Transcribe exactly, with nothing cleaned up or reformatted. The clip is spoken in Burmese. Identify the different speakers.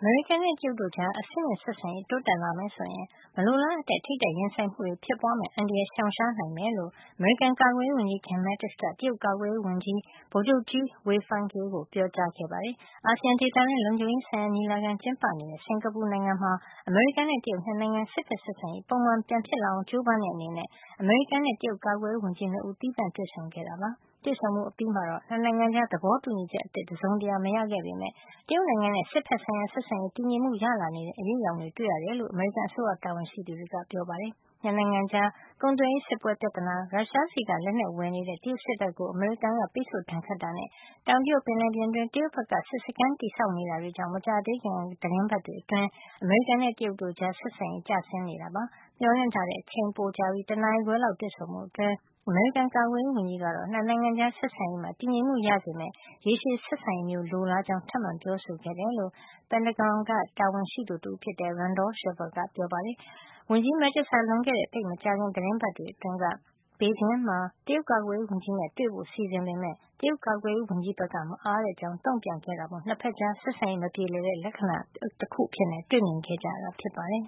Speaker 1: မေရိကန်နဲ့တရုတ်တို့ကြားအဆင့်မြင့်ဆက်ဆံရေးတိုးတက်လာမယ်ဆိုရင်မလိုလားအပ်တဲ့ထိပ်တိုက်ရင်ဆိုင်မှုတွေဖြစ်ပွားမယ့်အန္တရာယ်ရှောင်ရှားနိုင်မယ်လို့အမေရိကန်ကာကွယ်ရေးဝန်ကြီး Jim Mattis ကတရုတ်ကာကွယ်ရေးဝန်ကြီး ဗိုလ်ချုပ်ကြီး Wei Fenghe ကိုပြောကြားခဲ့ပါတယ်။ အာဆီယံဒေသတွင်းလုံခြုံရေးဆိုင်ရာညီလာခံကျင်းပနေတဲ့စင်ကာပူနိုင်ငံမှာအမေရိကန်နဲ့တရုတ်နှစ်နိုင်ငံစစ်ဘက်ဆက်ဆံရေးပုံမှန်ပြန်ဖြစ်လာအောင်ကြိုးပမ်းတဲ့အနေနဲ့အမေရိကန်နဲ့တရုတ်ကာကွယ်ရေးဝန်ကြီးနှစ်ဦးသီးသန့်တွေ့ဆုံခဲ့တာပါ။တွေ့ဆုံမှုအပြီးမှာတော့နှစ်နိုင်ငံကြားသဘောတူညီချက်အသစ်တစုံတရာမရခဲ့ပေမယ့်တရုတ်နိုင်ငံနဲ့စစ်ဘက်ဆိုင်ရာဆက်ဆံရေးတည်ငြိမ်မှုရလာနေတဲ့အရိပ်အယောင်တွေတွေ့ရတယ်လို့အမေရိကန်အစိုးရတာဝန်ရှိသူတွေကပြောပါတယ်။နှစ်နိုင်ငံကြားကုန်သွယ်ရေးစစ်ပွဲပြဿနာရုရှားဆီကလက်နက်ဝယ်နေတဲ့တရုတ်စစ်တပ်ကိုအမေရိကန်ကပိတ်ဆို့ဒဏ်ခတ်တာနဲ့တောင်တရုတ်ပင်လယ်ပြင်တွင်းတရုတ်ဘက်ကစစ်စခန်းတည်ဆောက်နေတာတွေကြောင့်မကြာသေးခင်သီတင်းပတ်တွေအတွင်းအမေရိကန်နဲ့တရုတ်တို့ကြားဆက်ဆံရေးကျဆင်းနေတာပါ။မျှော်လင့်ထားတဲ့အချိန်ပိုကြာပြီးတနာရီခွဲလောက်တွေ့ဆုံမှုအတွင်းအမေရိကန်ကာကွယ်ရေးဝန်ကြီးကတော့နှစ်နိုင်ငံကြားဆက်ဆံရေးမှာတည်ငြိမ်မှုရစေမယ့်ရေရှည်ဆက်ဆံရေးမျိုးလိုလားကြောင်းထပ်မံပြောဆိုခဲ့တယ်လို့ပင်တဂွန်ကတာဝန်ရှိသူတဦးဖြစ်တဲ့ Randolph Shepherd ကပြောပါတယ်။ဝန်ကြီး Mattis ဟာလွန်ခဲ့တဲ့သိပ်မကြာခင်သီတင်းပတ်တွေအတွင်းကဘေဂျင်းမှာတရုတ်ကာကွယ်ရေးဝန်ကြီးနဲ့တွေ့ဖို့စီစဉ်ပေမယ့်တရုတ်ကာကွယ်ရေးဝန်ကြီးဘက်ကမအားတဲ့အကြောင်းတုန့်ပြန်ခဲ့တာမို့နှစ်ဘက်ကြားဆက်ဆံရေးမပြေလည်တဲ့လက္ခဏာတခုအဖြစ်တွေ့မြင်ခဲ့ကြတာဖြစ်ပါတယ်